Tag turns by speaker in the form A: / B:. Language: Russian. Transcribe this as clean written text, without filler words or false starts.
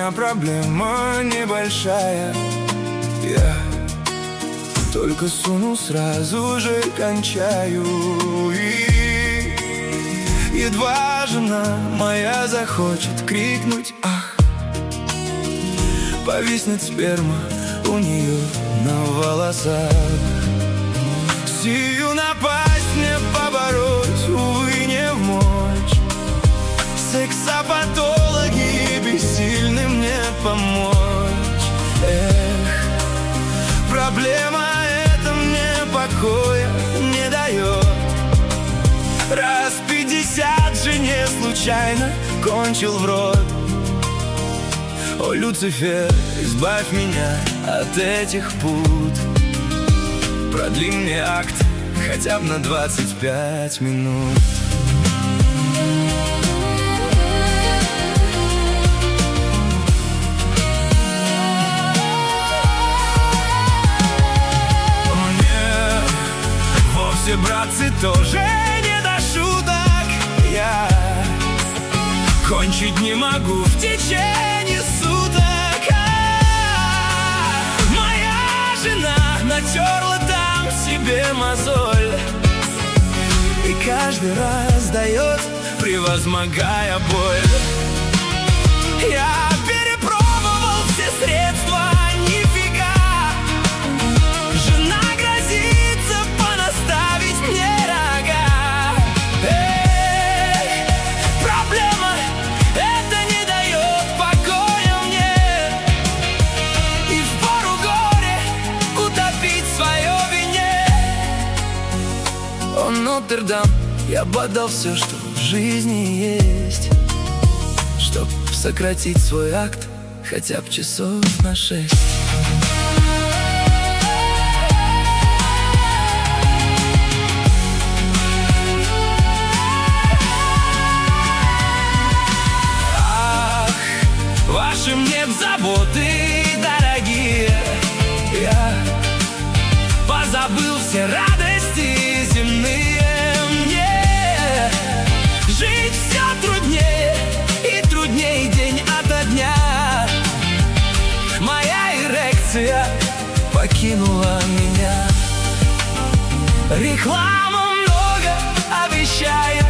A: меня проблема небольшая. Я только сунул, сразу же кончаю. И едва жена моя захочет крикнуть «ах», повиснет сперма у нее на волосах. Сию напасть мне побороть, увы, не вмочь. Сексопатологи бессильны мне помочь. Проблема эта мне покоя не дает. Раз 50 жене случайно кончил в рот. О, Люцифер, избавь меня от этих пут. Продли мне акт хотя бы на 25 минут. О нет, вовсе, братцы, тоже не до шуток. Я кончить не могу в течение суток. Моя жена натерла там себе мозоль и каждый раз дает, превозмогая боль. Я перепробовал все средства, нифига. Жена грозится понаставить мне рога. Проблема это не дает покоя мне. И впору горе утопить свое вине. О, Нотр-Дам, я бы отдал все, что в жизни есть, чтоб сократить свой акт хотя бы часов на 6. Ах, ваши мне заботы дорогие. Я позабыл все радости земные. Мне жить все труднее и труднее день ото дня. Моя эрекция покинула меня. Реклама много обещает